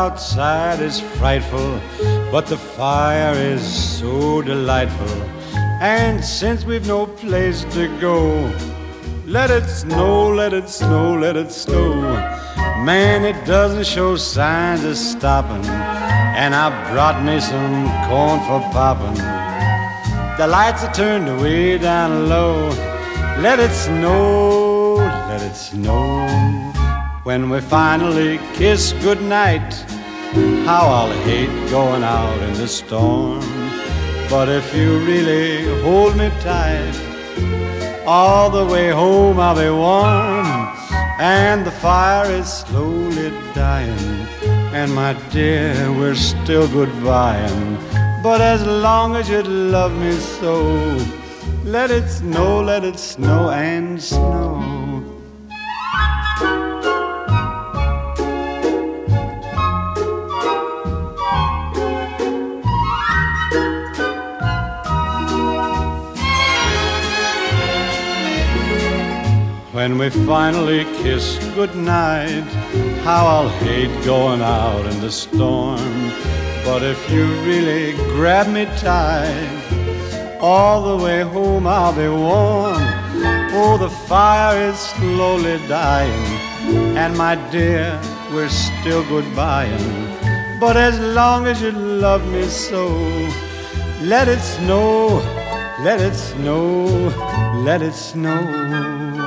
outside is frightful, but the fire is so delightful. And since we've no place to go, let it snow, let it snow, let it snow. Man, it doesn't show signs of stopping, and I brought me some corn for popping. The lights are turned way down low. Let it snow, let it snow. When we finally kiss goodnight, how I'll hate going out in the storm. But if you really hold me tight, all the way home I'll be warm. And the fire is slowly dying, and my dear, we're still goodbying. But as long as you love me so, let it snow and snow. When we finally kiss goodnight, how I'll hate going out in the storm. But if you really grab me tight, all the way home I'll be warm. Oh, the fire is slowly dying, and my dear, we're still goodbying. But as long as you love me so, let it snow, let it snow, let it snow.